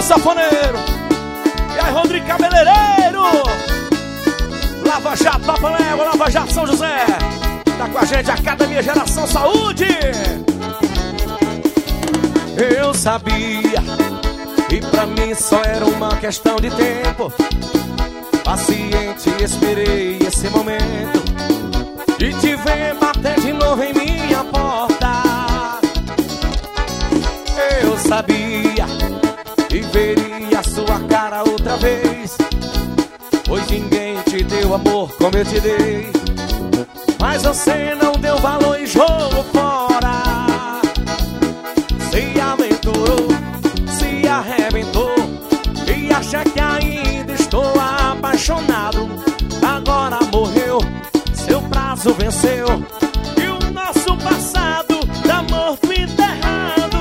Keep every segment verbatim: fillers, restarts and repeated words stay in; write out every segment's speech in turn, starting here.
Safoneiro. E aí, Rodrigo Cabeleireiro. Lava Jato, Papaléu, Lava Jato, São José. Tá com a gente, Academia Geração Saúde. Eu sabia, e pra mim só era uma questão de tempo. Paciente, esperei esse momento de te ver bater de novo em minha porta. Eu sabia e veria sua cara outra vez, pois ninguém te deu amor como eu te dei. Mas você não deu valor e jogou fora. Se aventurou, se arrebentou e acha que ainda estou apaixonado. Agora morreu, seu prazo venceu e o nosso passado tá morto e enterrado.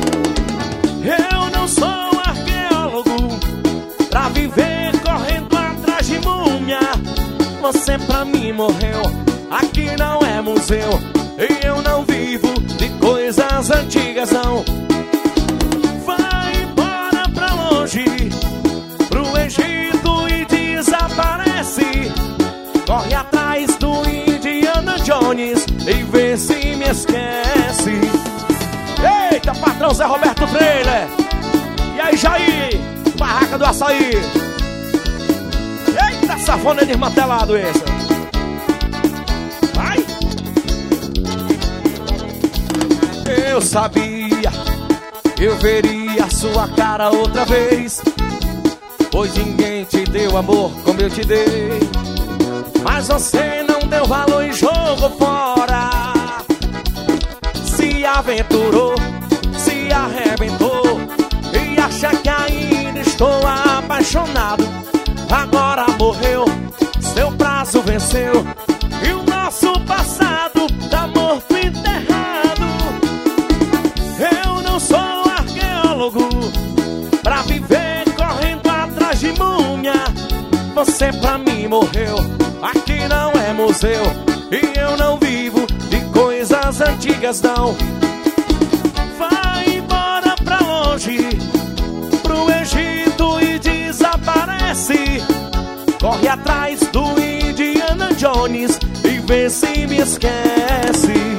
Eu não sou arqueólogo pra viver correndo atrás de múmia. Você pra mim morreu, aqui não é museu e eu não vivo de coisas antigas não. Vai embora pra longe, pro Egito e desaparece. Corre atrás do Indiana Jones e vê se me esquece. Eita, patrão Zé Roberto Trailer. E aí, Jair, Barraca do Açaí. Eita, safona desmantelado esse. Vai. Eu sabia, eu veria sua cara outra vez, pois ninguém te deu amor como eu te dei. Mas você não deu valor e jogou fora. Se aventurou, se arrebentou e acha que ainda estou apaixonado. Agora morreu, seu prazo venceu e o nosso passado tá morto e enterrado. Eu não sou arqueólogo pra viver correndo atrás de múmia. Você pra mim morreu, aqui não é museu e eu não vivo de coisas antigas não. Vai embora pra longe, pro Egito e desaparece. Corre atrás do Indiana Jones e vê se me esquece.